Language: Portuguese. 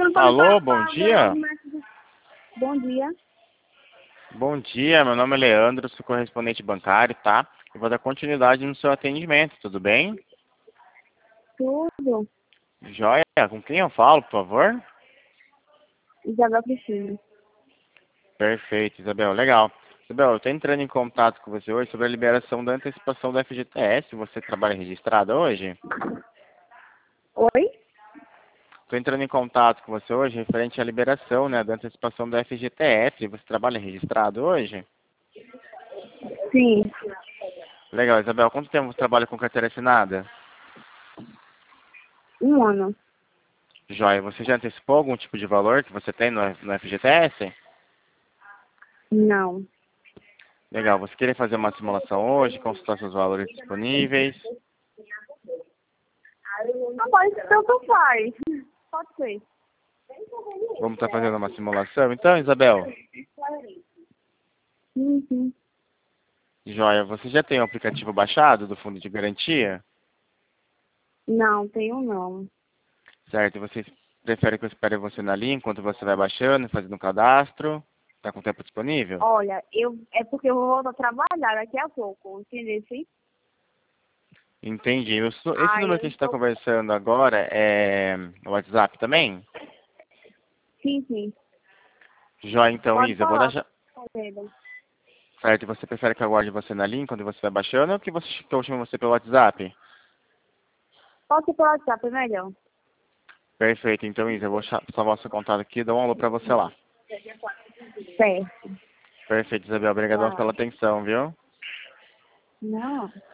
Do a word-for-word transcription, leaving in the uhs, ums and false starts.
Antônio Alô, bom Paula, dia. Bom dia. Bom dia, meu nome é Leandro, sou correspondente bancário, tá? Eu vou dar continuidade no seu atendimento, tudo bem? Tudo. Joia, com quem eu falo, por favor? Isabel Cristina. Perfeito, Isabel, legal. Isabel, eu estou entrando em contato com você hoje sobre a liberação da antecipação do F G T S. Você trabalha registrado hoje? Oi? Estou entrando em contato com você hoje referente à liberação, né, da antecipação do F G T S. Você trabalha registrado hoje? Sim. Legal, Isabel, quanto tempo você trabalha com carteira assinada? Um ano. Joia, você já antecipou algum tipo de valor que você tem no, no F G T S? Não. Legal, você queria fazer uma simulação hoje, consultar seus valores disponíveis? Não pode ser tanto faz. Pode ser. Vamos estar fazendo uma simulação? Então, Isabel, Uhum. joia, você já tem o aplicativo baixado do Fundo de Garantia? Não, tenho não. Certo, você prefere que eu espere você na linha enquanto você vai baixando, fazendo o cadastro? Está com tempo disponível? Olha, eu é porque eu vou voltar a trabalhar daqui a pouco, entendeu? Sim? Entendi. Eu sou- esse Aí número eu que a gente está estou. conversando agora é o WhatsApp também? Sim, sim. Joia, então, Pode Isa, eu vou dar... falar. já- Entendeu? Certo, e você prefere que eu aguarde você na linha quando você vai baixando ou que, você, que eu chame você pelo WhatsApp? Pode ser pelo WhatsApp, é melhor. Perfeito, então, Isa, eu vou cha- salvar o seu contato aqui e dar um alô pra você lá. Certo. Perfeito, Isabel, obrigadão Tá. pela atenção, viu? Não.